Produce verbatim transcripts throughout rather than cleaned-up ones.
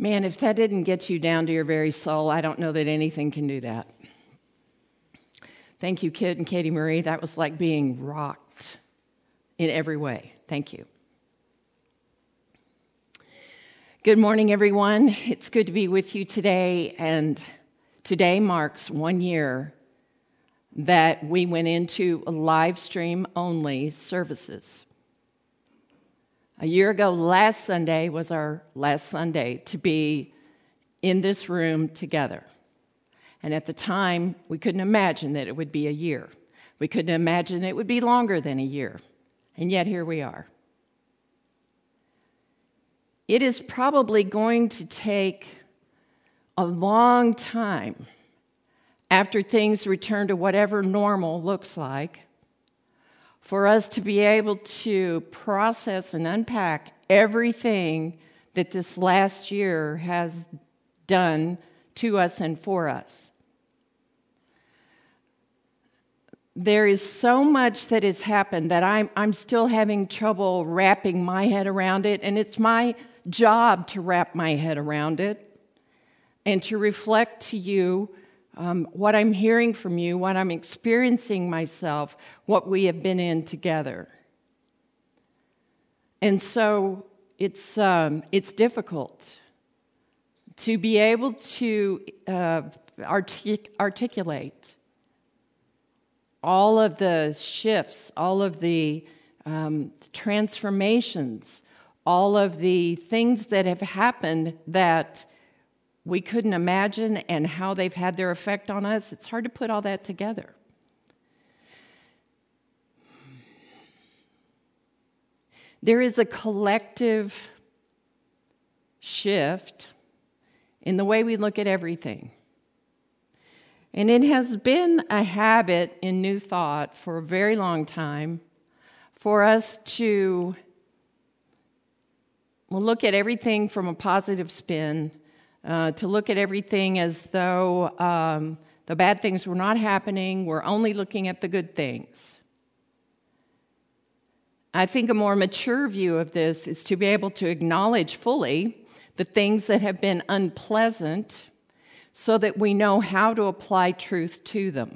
Man, if that didn't get you down to your very soul, I don't know that anything can do that. Thank you, Kid and Katie Marie. That was like being rocked in every way. Thank you. Good morning, everyone. It's good to be with you today, and today marks one year that we went into live stream only services. A year ago, last Sunday was our last Sunday to be in this room together. And at the time, we couldn't imagine that it would be a year. We couldn't imagine it would be longer than a year. And yet here we are. It is probably going to take a long time after things return to whatever normal looks like for us to be able to process and unpack everything that this last year has done to us and for us. There is so much that has happened that I'm, I'm still having trouble wrapping my head around it, and it's my job to wrap my head around it and to reflect to you Um, what I'm hearing from you, what I'm experiencing myself, what we have been in together. And so it's um, it's difficult to be able to uh, artic- articulate all of the shifts, all of the um, transformations, all of the things that have happened that we couldn't imagine and how they've had their effect on us. It's hard to put all that together. There is a collective shift in the way we look at everything. And it has been a habit in New Thought for a very long time for us to look at everything from a positive spin, Uh, to look at everything as though um, the bad things were not happening, we're only looking at the good things. I think a more mature view of this is to be able to acknowledge fully the things that have been unpleasant so that we know how to apply truth to them.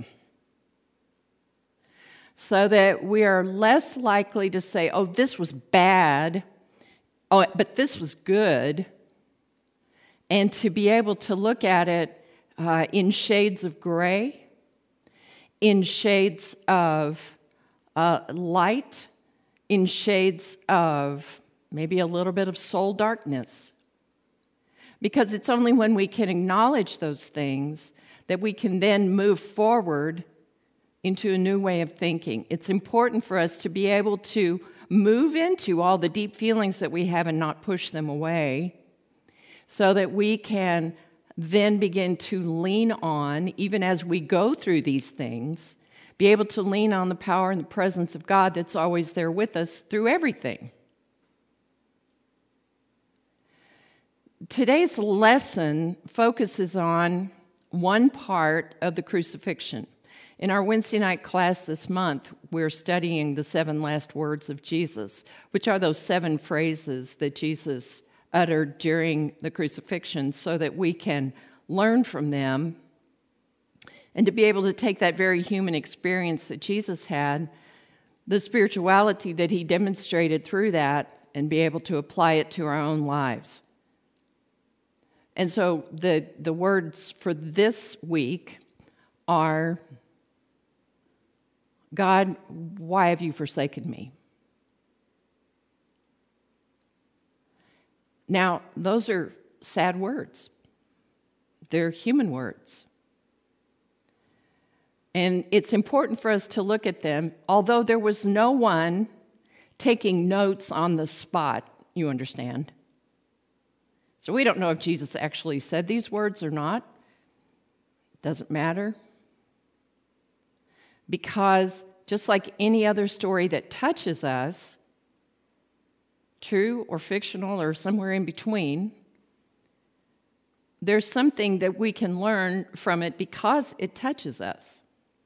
So that we are less likely to say, oh, this was bad, oh, but this was good. And to be able to look at it uh, in shades of gray, in shades of uh, light, in shades of maybe a little bit of soul darkness. Because it's only when we can acknowledge those things that we can then move forward into a new way of thinking. It's important for us to be able to move into all the deep feelings that we have and not push them away, so that we can then begin to lean on, even as we go through these things, be able to lean on the power and the presence of God that's always there with us through everything. Today's lesson focuses on one part of the crucifixion. In our Wednesday night class this month, we're studying the seven last words of Jesus, which are those seven phrases that Jesus uttered during the crucifixion, so that we can learn from them and to be able to take that very human experience that Jesus had, the spirituality that he demonstrated through that, and be able to apply it to our own lives. And so the, the words for this week are, God, why have you forsaken me? Now, those are sad words. They're human words. And it's important for us to look at them, although there was no one taking notes on the spot, you understand. So we don't know if Jesus actually said these words or not. Doesn't matter. Because just like any other story that touches us, true or fictional or somewhere in between, there's something that we can learn from it because it touches us.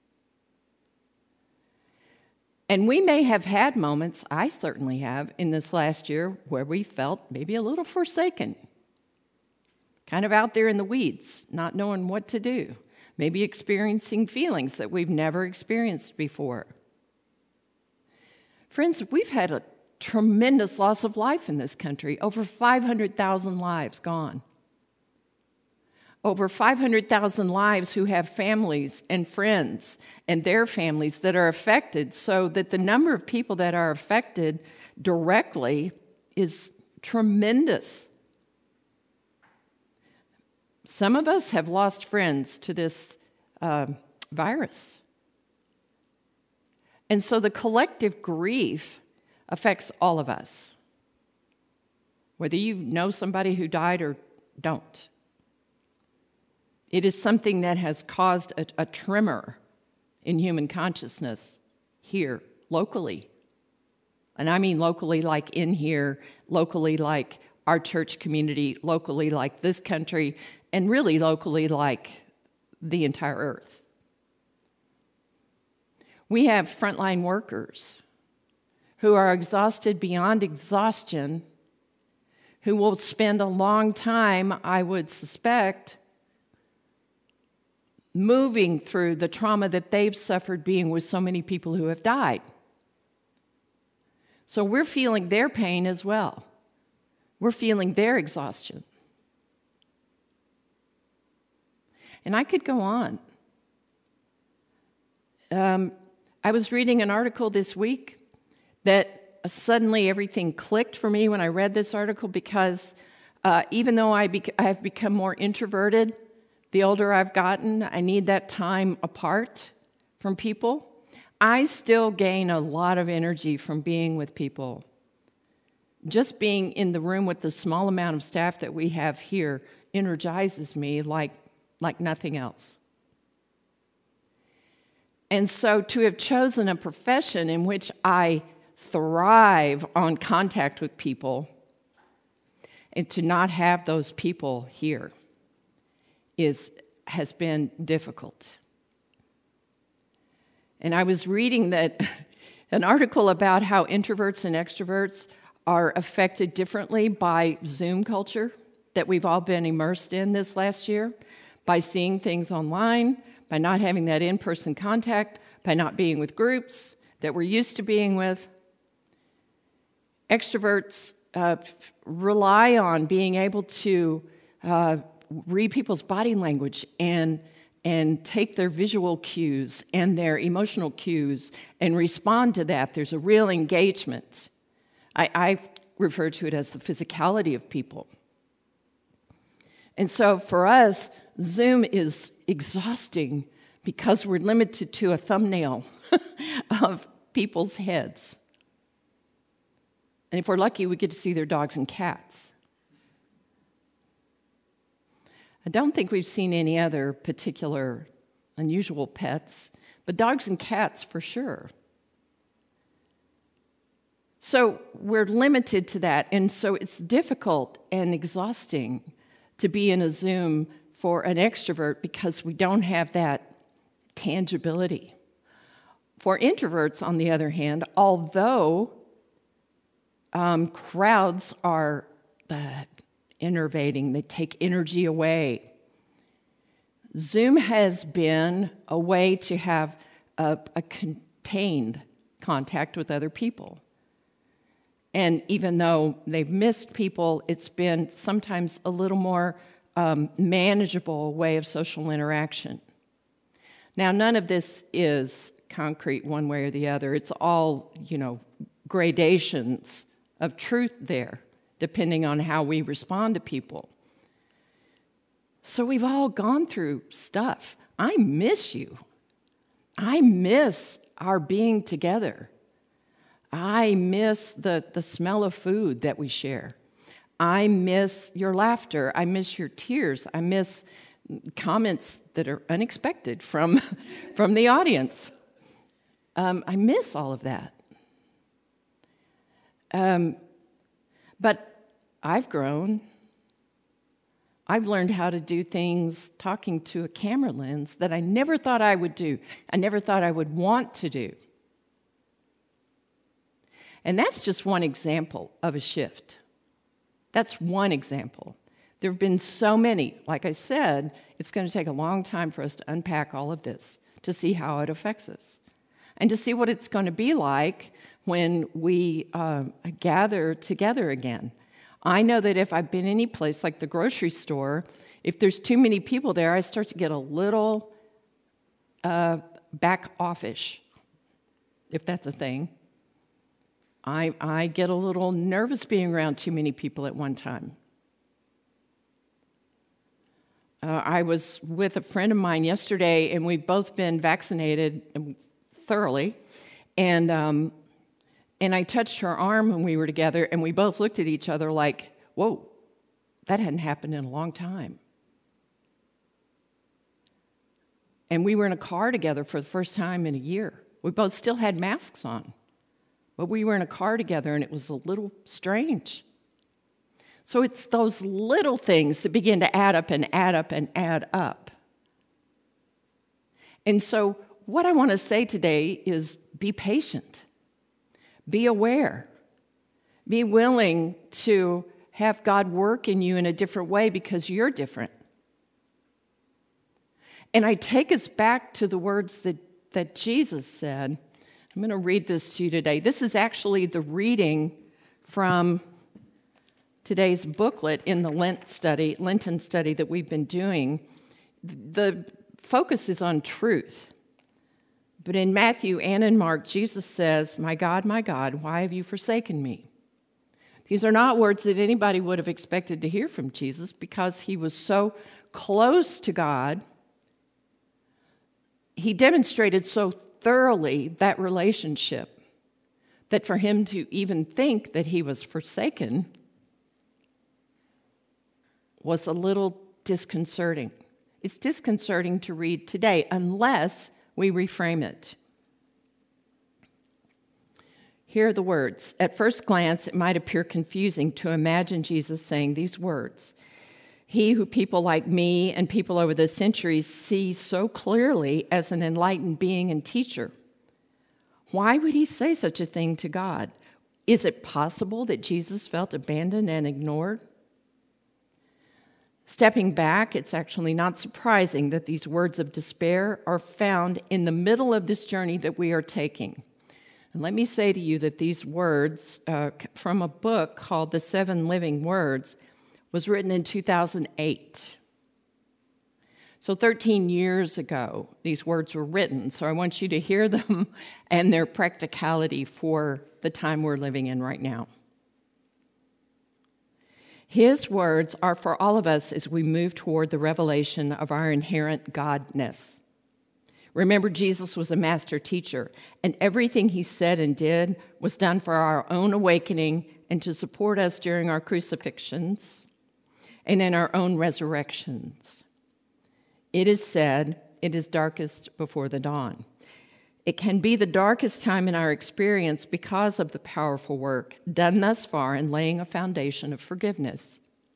And we may have had moments, I certainly have, in this last year where we felt maybe a little forsaken. kind of out there in the weeds, not knowing what to do, maybe experiencing feelings that we've never experienced before. Friends, we've had a tremendous loss of life in this country, over five hundred thousand lives gone. Over five hundred thousand lives who have families and friends and their families that are affected, so that the number of people that are affected directly is tremendous. Some of us have lost friends to this uh, virus. And so the collective grief affects all of us, whether you know somebody who died or don't. It is something that has caused a, a tremor in human consciousness here, locally. And I mean locally like in here, locally like our church community, locally like this country, and really locally like the entire earth. We have frontline workers who are exhausted beyond exhaustion, who will spend a long time, I would suspect, moving through the trauma that they've suffered being with so many people who have died. So we're feeling their pain as well. We're feeling their exhaustion. And I could go on. Um, I was reading an article this week that suddenly everything clicked for me when I read this article, because uh, even though I, bec- I have become more introverted, the older I've gotten, I need that time apart from people. I still gain a lot of energy from being with people. Just being in the room with the small amount of staff that we have here energizes me like, like nothing else. And so to have chosen a profession in which I thrive on contact with people and to not have those people here is has been difficult. And I was reading that an article about how introverts and extroverts are affected differently by Zoom culture that we've all been immersed in this last year, by seeing things online, by not having that in-person contact, by not being with groups that we're used to being with. Extroverts uh, rely on being able to uh, read people's body language and and take their visual cues and their emotional cues and respond to that. There's a real engagement. I, I refer to it as the physicality of people. And so for us, Zoom is exhausting because we're limited to a thumbnail of people's heads. And if we're lucky, we get to see their dogs and cats. I don't think we've seen any other particular unusual pets, but dogs and cats for sure. So we're limited to that, and so it's difficult and exhausting to be in a Zoom for an extrovert because we don't have that tangibility. For introverts, on the other hand, although um, crowds are uh, enervating, they take energy away, Zoom has been a way to have a, a contained contact with other people. And even though they've missed people, it's been sometimes a little more um, manageable way of social interaction. Now, none of this is concrete one way or the other. It's all, you know, gradations of truth there, depending on how we respond to people. So we've all gone through stuff. I miss you. I miss our being together. I miss the, the smell of food that we share. I miss your laughter. I miss your tears. I miss comments that are unexpected from, from the audience. Um, I miss all of that. Um, but I've grown. I've learned how to do things talking to a camera lens that I never thought I would do. I never thought I would want to do. And that's just one example of a shift. That's one example. There have been so many. Like I said, it's going to take a long time for us to unpack all of this, to see how it affects us, and to see what it's going to be like when we uh, gather together again. I know that if I've been any place like the grocery store, if there's too many people there, I start to get a little uh, back offish, if that's a thing. I, I get a little nervous being around too many people at one time. Uh, I was with a friend of mine yesterday, and we've both been vaccinated thoroughly, and um, and I touched her arm when we were together, and we both looked at each other like, whoa, that hadn't happened in a long time. And we were in a car together for the first time in a year. We both still had masks on, but we were in a car together, and it was a little strange. So it's those little things that begin to add up and add up and add up. And so what I want to say today is be patient. Be aware. Be willing to have God work in you in a different way because you're different. And I take us back to the words that, that Jesus said. I'm going to read this to you today. This is actually the reading from today's booklet in the Lent study, Lenten study that we've been doing. The focus is on truth. But in Matthew and in Mark, Jesus says, "My God, my God, why have you forsaken me?" These are not words that anybody would have expected to hear from Jesus because he was so close to God. He demonstrated so thoroughly that relationship that for him to even think that he was forsaken was a little disconcerting. It's disconcerting to read today unless we reframe it. Here are the words. At first glance, it might appear confusing to imagine Jesus saying these words. He who people like me and people over the centuries see so clearly as an enlightened being and teacher. Why would he say such a thing to God? Is it possible that Jesus felt abandoned and ignored? Stepping back, it's actually not surprising that these words of despair are found in the middle of this journey that we are taking. And let me say to you that these words uh, from a book called The Seven Living Words was written in two thousand eight. So thirteen years ago, these words were written. So I want you to hear them and their practicality for the time we're living in right now. His words are for all of us as we move toward the revelation of our inherent godness. Remember, Jesus was a master teacher, and everything he said and did was done for our own awakening and to support us during our crucifixions and in our own resurrections. It is said, it is darkest before the dawn. It can be the darkest time in our experience because of the powerful work done thus far in laying a foundation of forgiveness.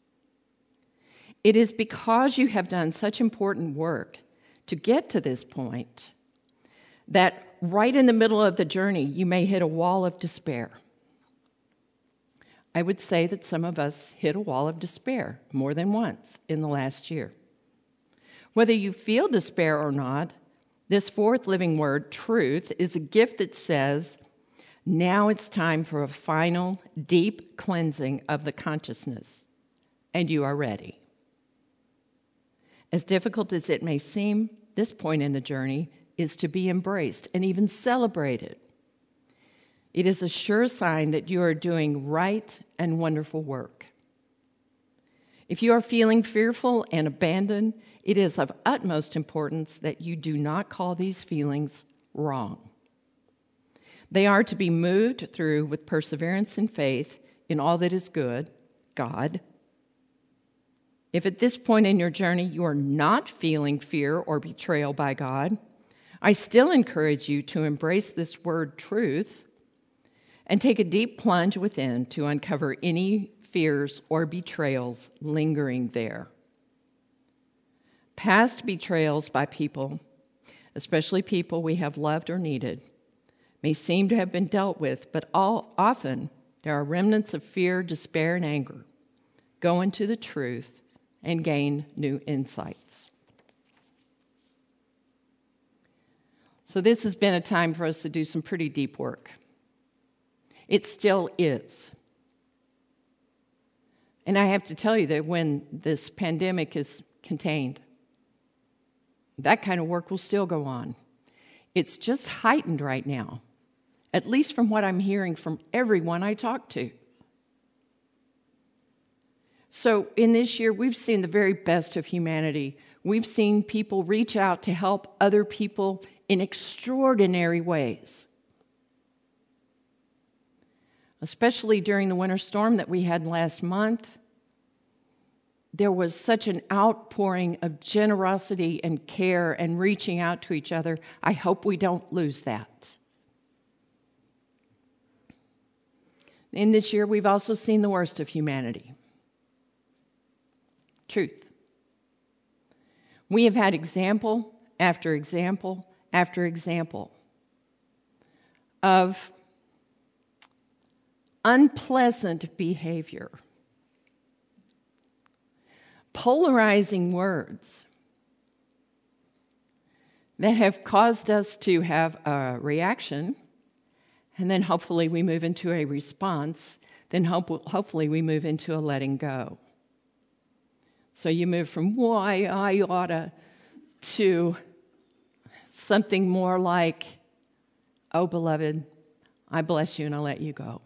It is because you have done such important work to get to this point that right in the middle of the journey, you may hit a wall of despair. I would say that some of us hit a wall of despair more than once in the last year. Whether you feel despair or not, this fourth living word, truth, is a gift that says, now it's time for a final, deep cleansing of the consciousness, and you are ready. As difficult as it may seem, this point in the journey is to be embraced and even celebrated. It is a sure sign that you are doing right and wonderful work. If you are feeling fearful and abandoned, it is of utmost importance that you do not call these feelings wrong. They are to be moved through with perseverance and faith in all that is good, God. If at this point in your journey you are not feeling fear or betrayal by God, I still encourage you to embrace this word truth and take a deep plunge within to uncover any fears or betrayals lingering there. Past betrayals by people, especially people we have loved or needed, may seem to have been dealt with, but all, often there are remnants of fear, despair, and anger. Go into the truth and gain new insights. So this has been a time for us to do some pretty deep work. It still is. And I have to tell you that when this pandemic is contained, that kind of work will still go on. It's just heightened right now, at least from what I'm hearing from everyone I talk to. So in this year, we've seen the very best of humanity. We've seen people reach out to help other people in extraordinary ways. Especially during the winter storm that we had last month, there was such an outpouring of generosity and care and reaching out to each other. I hope we don't lose that. In this year, we've also seen the worst of humanity. Truth. We have had example after example after example of unpleasant behavior, polarizing words that have caused us to have a reaction, and then hopefully we move into a response, then hope, hopefully we move into a letting go. So you move from why I oughta to something more like, oh, beloved, I bless you and I let you go.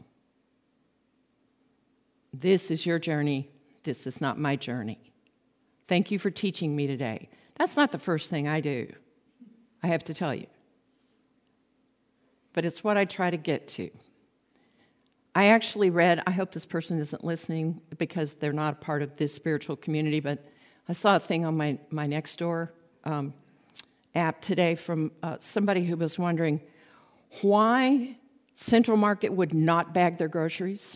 This is your journey. This is not my journey. Thank you for teaching me today. That's not the first thing I do, I have to tell you. But it's what I try to get to. I actually read, I hope this person isn't listening because they're not a part of this spiritual community, but I saw a thing on my, my Nextdoor um, app today from uh, somebody who was wondering why Central Market would not bag their groceries.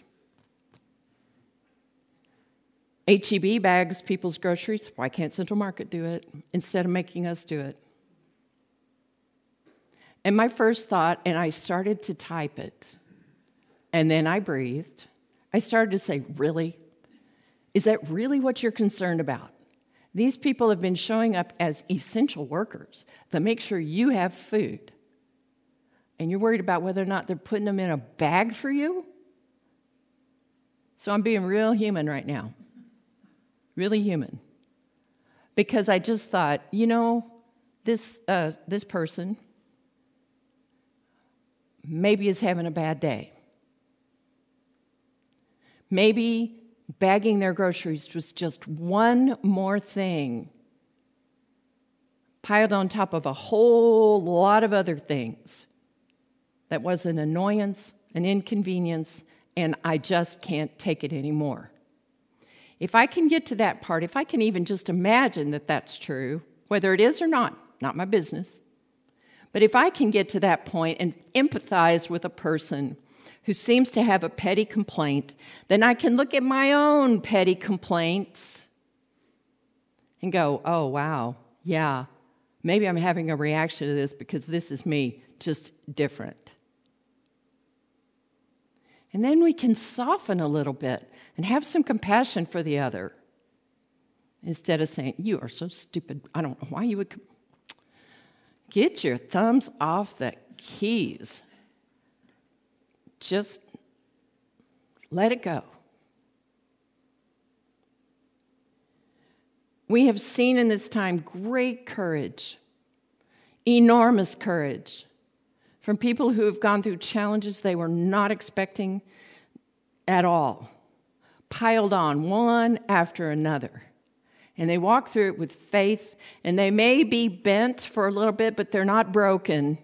H E B bags people's groceries. Why can't Central Market do it instead of making us do it? And my first thought, and I started to type it, and then I breathed. I started to say, really? Is that really what you're concerned about? These people have been showing up as essential workers to make sure you have food. And you're worried about whether or not they're putting them in a bag for you? So I'm being real human right now. Really human. Because I just thought, you know, this uh, this person maybe is having a bad day. Maybe bagging their groceries was just one more thing piled on top of a whole lot of other things that was an annoyance, an inconvenience, and I just can't take it anymore. If I can get to that part, if I can even just imagine that that's true, whether it is or not, not my business, but if I can get to that point and empathize with a person who seems to have a petty complaint, then I can look at my own petty complaints and go, oh, wow, yeah, maybe I'm having a reaction to this because this is me, just different. And then we can soften a little bit and have some compassion for the other instead of saying, you are so stupid. I don't know why you would... Get your thumbs off the keys. Just let it go. We have seen in this time great courage, enormous courage, from people who have gone through challenges they were not expecting at all, piled on one after another. And they walk through it with faith, and they may be bent for a little bit, but they're not broken.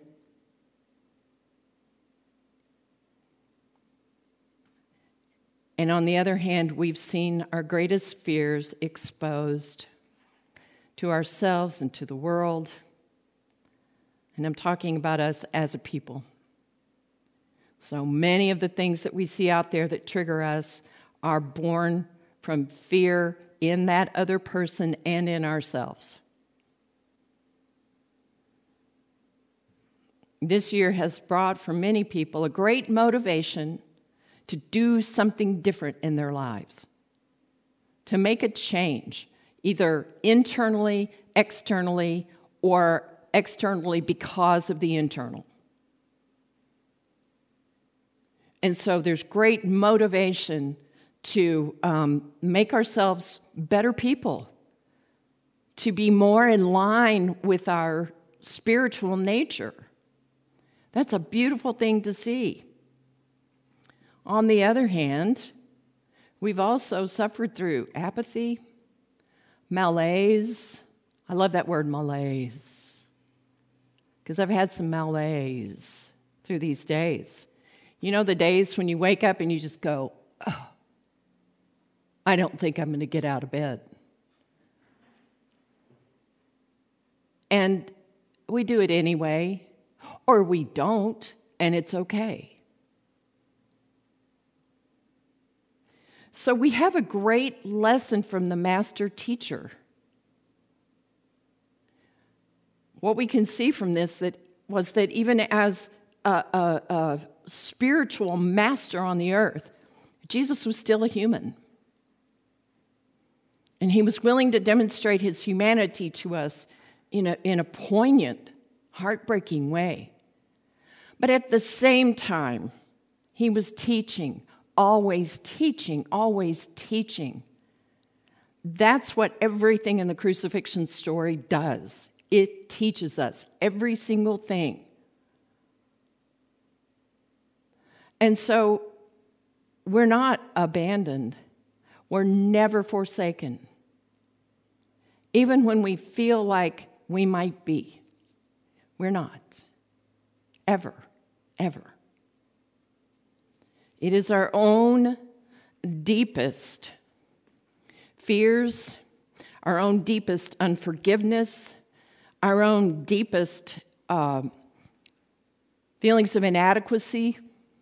And on the other hand, we've seen our greatest fears exposed to ourselves and to the world. And I'm talking about us as a people. So many of the things that we see out there that trigger us are born from fear in that other person and in ourselves. This year has brought for many people a great motivation to do something different in their lives, to make a change. either internally, externally, or externally because of the internal. And so there's great motivation to um, make ourselves better people, to be more in line with our spiritual nature. That's a beautiful thing to see. On the other hand, we've also suffered through apathy, malaise. I love that word, malaise, because I've had some malaise through these days. You know, the days when you wake up and you just go, oh, I don't think I'm going to get out of bed. And we do it anyway, or we don't, and it's okay. So we have a great lesson from the master teacher. What we can see from this that was that even as a, a, a spiritual master on the earth, Jesus was still a human. And he was willing to demonstrate his humanity to us in a, in a poignant, heartbreaking way. But at the same time, he was teaching, always teaching, always teaching. That's what everything in the crucifixion story does. It teaches us every single thing. And so we're not abandoned. We're never forsaken. Even when we feel like we might be, we're not. Ever, ever. It is our own deepest fears, our own deepest unforgiveness, our own deepest uh, feelings of inadequacy.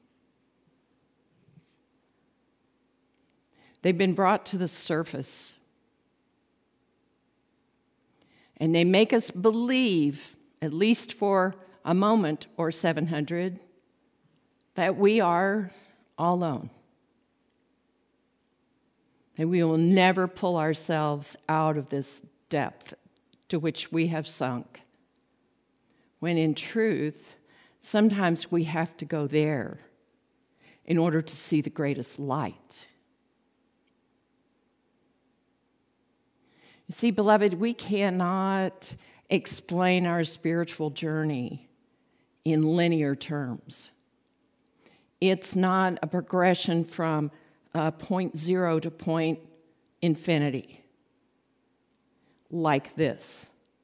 They've been brought to the surface. And they make us believe, at least for a moment or seven hundred, that we are all alone. That we will never pull ourselves out of this depth to which we have sunk. When in truth, sometimes we have to go there in order to see the greatest light. You see, beloved, we cannot explain our spiritual journey in linear terms. It's not a progression from uh, point zero to point infinity like this.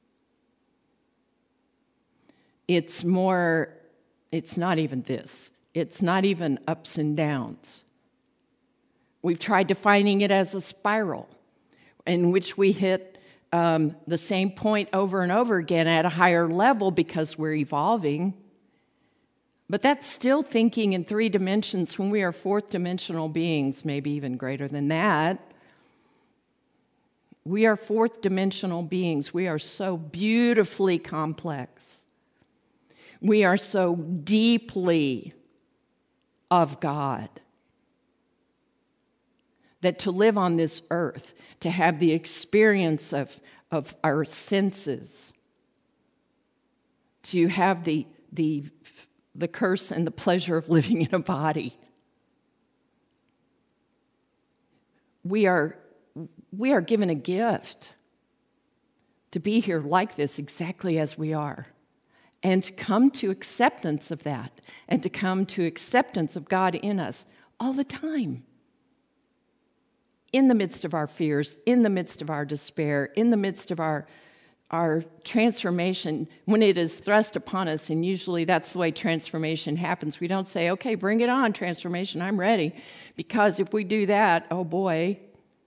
It's more, it's not even this. It's not even ups and downs. We've tried defining it as a spiral in which we hit um, the same point over and over again at a higher level because we're evolving. But that's still thinking in three dimensions when we are fourth dimensional beings, maybe even greater than that. We are fourth dimensional beings. We are so beautifully complex. We are so deeply of God that to live on this earth, to have the experience of, of our senses, to have the, the, the curse and the pleasure of living in a body, we are, we are given a gift to be here like this, exactly as we are, and to come to acceptance of that, and to come to acceptance of God in us all the time. In the midst of our fears, in the midst of our despair, in the midst of our, our transformation, when it is thrust upon us, and usually that's the way transformation happens. We don't say, okay, bring it on, transformation, I'm ready. Because if we do that, oh boy,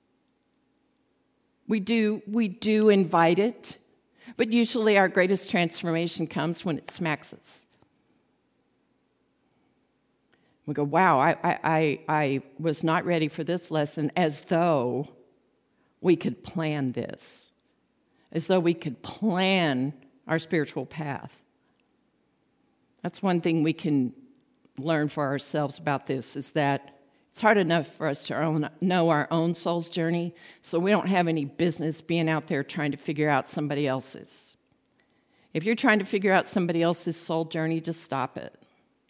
we do, we do invite it, but usually our greatest transformation comes when it smacks us. We go, wow, I, I, I was not ready for this lesson, as though we could plan this, as though we could plan our spiritual path. That's one thing we can learn for ourselves about this, is that It's hard enough for us to own, know our own soul's journey, so we don't have any business being out there trying to figure out somebody else's. If you're trying to figure out somebody else's soul journey, just stop it.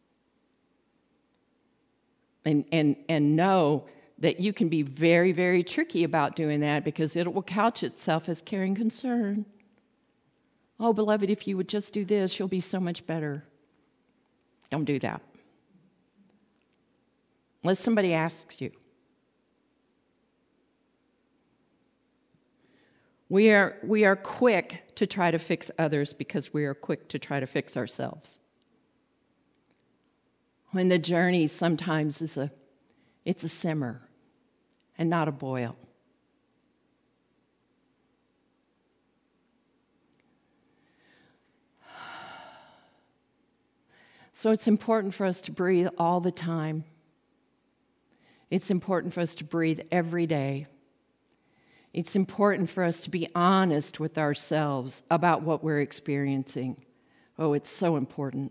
And, and, and know that you can be very, very tricky about doing that because it will couch itself as caring concern. Oh, beloved, if you would just do this, you'll be so much better. Don't do that. Unless somebody asks you. We are, we are quick to try to fix others because we are quick to try to fix ourselves. When the journey sometimes is a, it's a simmer and not a boil. So it's important for us to breathe all the time. It's important for us to breathe every day. It's important for us to be honest with ourselves about what we're experiencing. Oh, it's so important.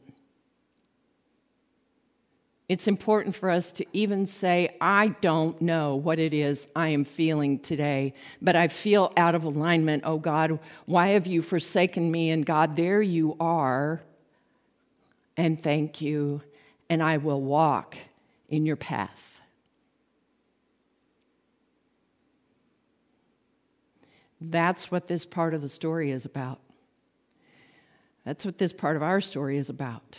It's important for us to even say, I don't know what it is I am feeling today, but I feel out of alignment. Oh, God, why have you forsaken me? And God, there you are. And thank you, and I will walk in your path. That's what this part of the story is about. That's what this part of our story is about.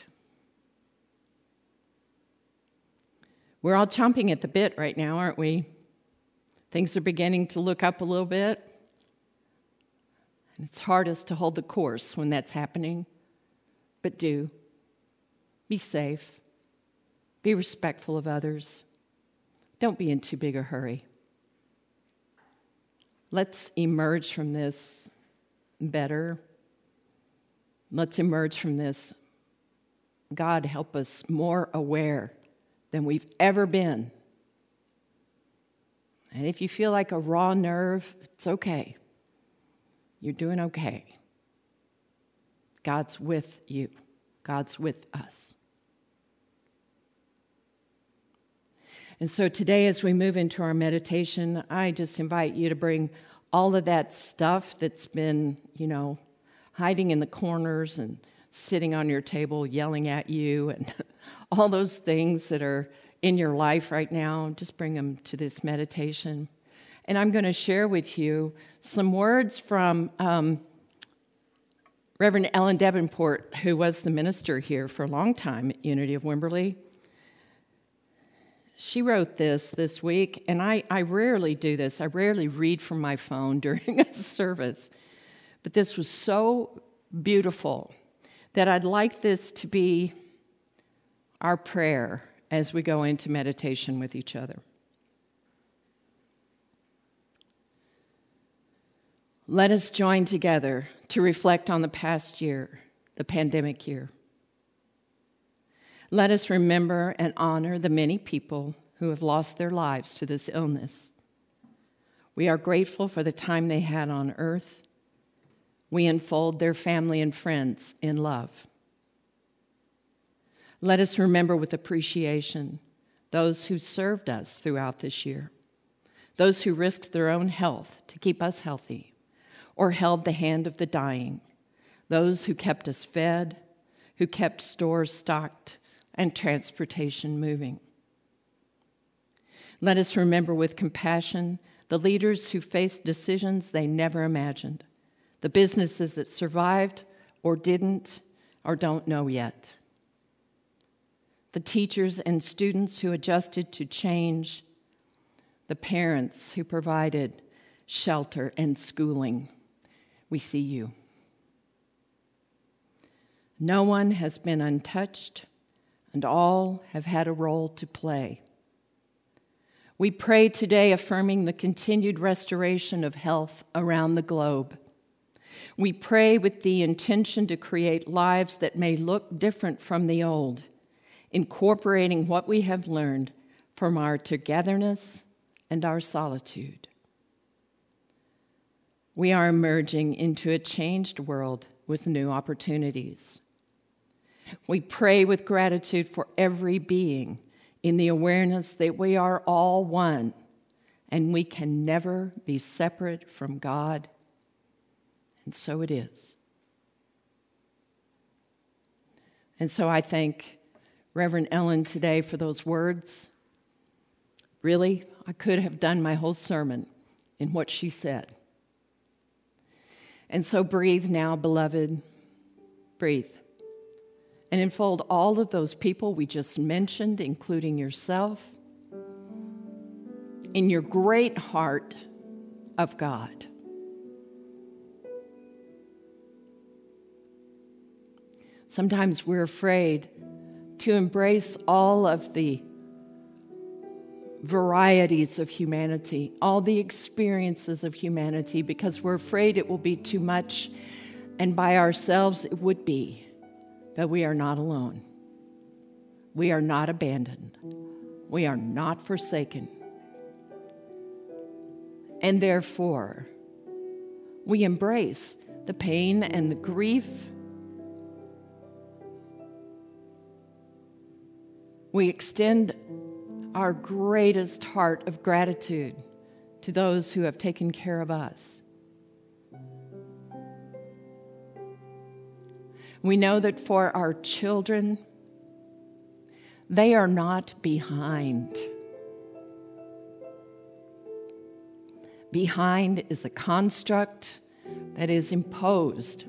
We're all chomping at the bit right now, aren't we? Things are beginning to look up a little bit. And it's hardest to hold the course when that's happening, but do. Be safe. Be respectful of others. Don't be in too big a hurry. Let's emerge from this better. Let's emerge from this, God, help us, more aware than we've ever been. And if you feel like a raw nerve, it's okay. You're doing okay. God's with you. God's with us. And so today, as we move into our meditation, I just invite you to bring all of that stuff that's been, you know, hiding in the corners and sitting on your table yelling at you and all those things that are in your life right now, just bring them to this meditation. And I'm going to share with you some words from um, Reverend Ellen Davenport, who was the minister here for a long time at Unity of Wimberley. She wrote this this week, and I, I rarely do this. I rarely read from my phone during a service. But this was so beautiful that I'd like this to be our prayer as we go into meditation with each other. Let us join together to reflect on the past year, the pandemic year. Let us remember and honor the many people who have lost their lives to this illness. We are grateful for the time they had on earth. We enfold their family and friends in love. Let us remember with appreciation those who served us throughout this year, those who risked their own health to keep us healthy, or held the hand of the dying, those who kept us fed, who kept stores stocked, and transportation moving. Let us remember with compassion the leaders who faced decisions they never imagined, the businesses that survived or didn't or don't know yet, the teachers and students who adjusted to change, the parents who provided shelter and schooling. We see you. No one has been untouched, and all have had a role to play. We pray today affirming the continued restoration of health around the globe. We pray with the intention to create lives that may look different from the old, incorporating what we have learned from our togetherness and our solitude. We are emerging into a changed world with new opportunities. We pray with gratitude for every being in the awareness that we are all one and we can never be separate from God. And so it is. And so I thank Reverend Ellen today for those words. Really, I could have done my whole sermon in what she said. And so breathe now, beloved. Breathe. And enfold all of those people we just mentioned, including yourself, in your great heart of God. Sometimes we're afraid to embrace all of the varieties of humanity, all the experiences of humanity, because we're afraid it will be too much, and by ourselves it would be. But we are not alone. We are not abandoned. We are not forsaken. And therefore, we embrace the pain and the grief. We extend our greatest heart of gratitude to those who have taken care of us. We know that for our children, they are not behind. Behind is a construct that is imposed.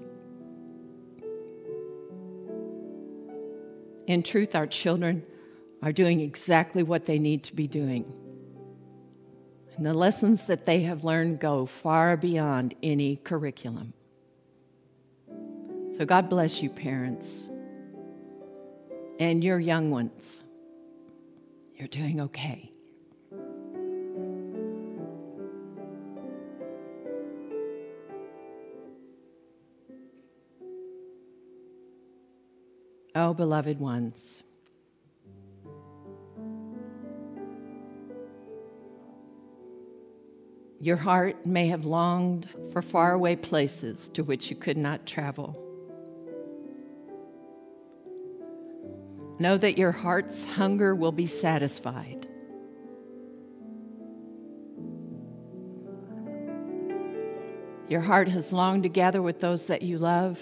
In truth, our children are doing exactly what they need to be doing. And the lessons that they have learned go far beyond any curriculum. So God bless you, parents, and your young ones. You're doing okay. Oh, beloved ones, your heart may have longed for faraway places to which you could not travel. Know that your heart's hunger will be satisfied. Your heart has longed to gather with those that you love,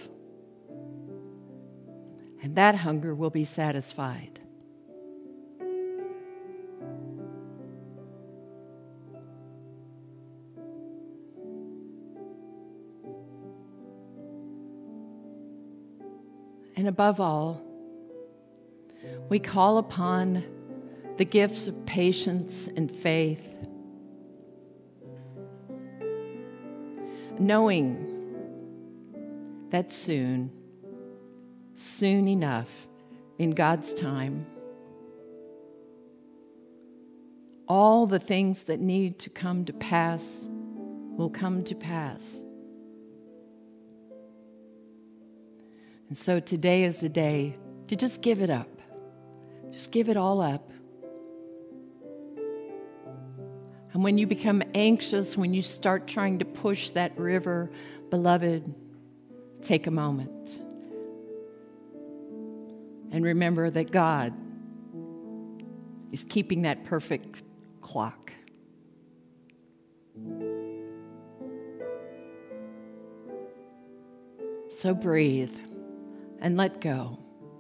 and that hunger will be satisfied. And above all, we call upon the gifts of patience and faith, knowing that soon, soon enough, in God's time, all the things that need to come to pass will come to pass. And so today is the day to just give it up. Just give it all up. And when you become anxious, when you start trying to push that river, beloved, take a moment. And remember that God is keeping that perfect clock. So breathe and let go.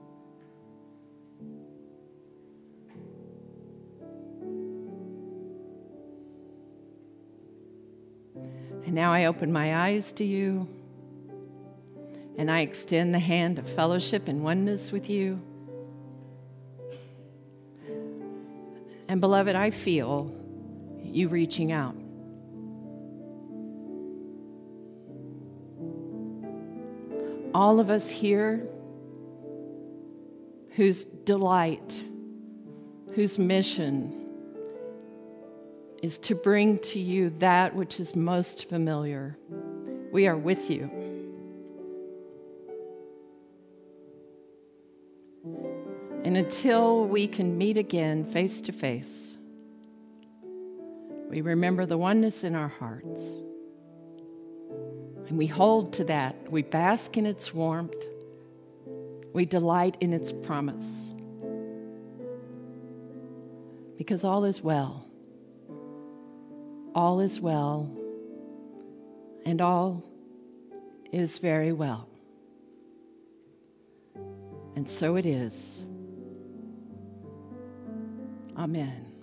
And now I open my eyes to you, and I extend the hand of fellowship and oneness with you. And beloved, I feel you reaching out. All of us here whose delight, whose mission is to bring to you that which is most familiar. We are with you. And until we can meet again face to face, we remember the oneness in our hearts. And we hold to that. We bask in its warmth. We delight in its promise. because all is well. All is well, and all is very well. And so it is. Amen.